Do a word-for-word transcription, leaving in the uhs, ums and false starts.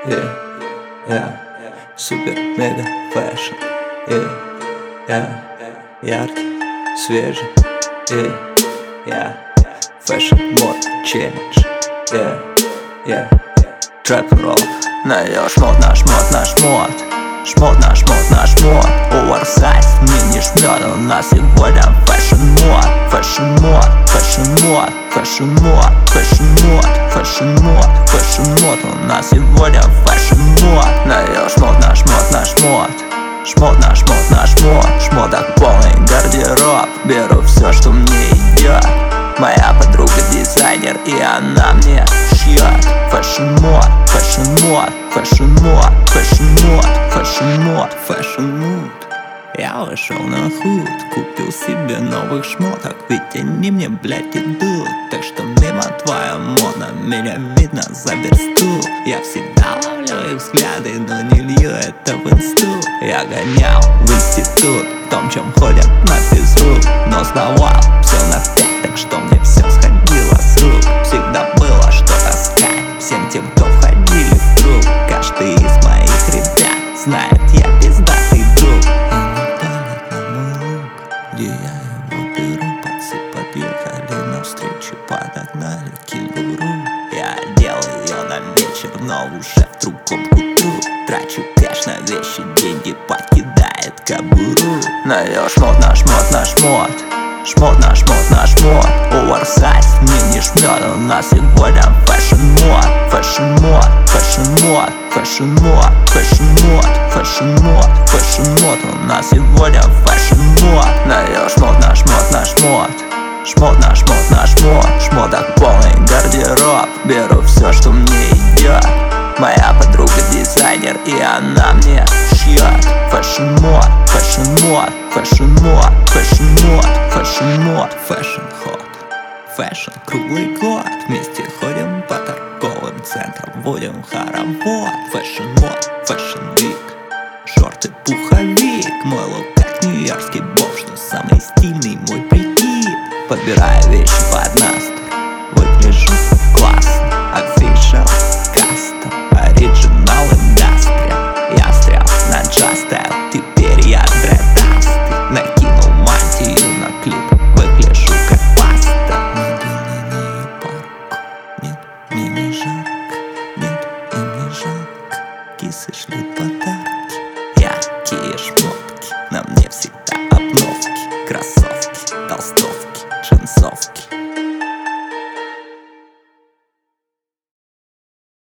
yeah, yeah, супер, мега, фэшн, yeah, yeah, яркий, свежий, yeah, yeah, фэшн, мод, челлендж, yeah, yeah, трэп, ролл. Найдешь мод, наш мод, наш мод, шмот, наш мод, наш мод, оверсайз, мини шмет. У нас сегодня фэшн мод, фэшн мод, фэшн мод, фэшн мод, фэшн мод, фэшн мод, фэшн мод. У нас сегодня фэшн мод. Найдешь мод, наш мод, наш мод, шмот, наш мод, наш мод, шмоток полный гардероб. Беру все, что мне идет. Моя подруга дизайнер, и она мне шьет. Фэшн мод, фэшн мод, фэшн мод, фэшн мод, фэшн мод, фэшн мод. Я вышел на худ, купил себе новых шмоток, ведь они мне, блядь, идут. Так что мимо твоя мода, меня видно за версту. Я всегда ловлю их взгляды, но не лью это в инсту. Я гонял в институт, в том, чем ходят на физрук, но сдавал все на пять, так что мне все сходило с рук. Всегда было что таскать всем тем, кто входили в круг. Каждый из моих ребят знает, я пиздатый друг. Где я его беру, пацы подъехали навстречу, подогнали кенгуру. Я одел ее на вечер, но уже в другом кутру. Трачу кэш на вещи, деньги подкидает кобуру. Найдешь мод, наш мод, наш мод, шмот, наш мод, наш мод, оверсайз, мини шмет. У нас сегодня фэшн мод, фэшн мод, фэшн мод, фэшн мод, фэшн мод, фэшн мод, фэшн мод. У нас сегодня фэшн мод. Найдешь мод, наш мод, наш мод, шмот, наш мод, наш мод, шмоток полный гардероб. Беру все, что мне идет. Моя подруга дизайнер, и она мне шьет. Фэшн мод, фэшн мод, фэшн мод, фэшн мод, фэшн мод, фэшн ход. Фэшн круглый год, вместе ходим по торговым центрам, водим хоровод. Фэшн мод, фэшн вик, шорты пуховик. Мой лук как нью-йоркский бомж, но самый стильный мой прикид. Подбираю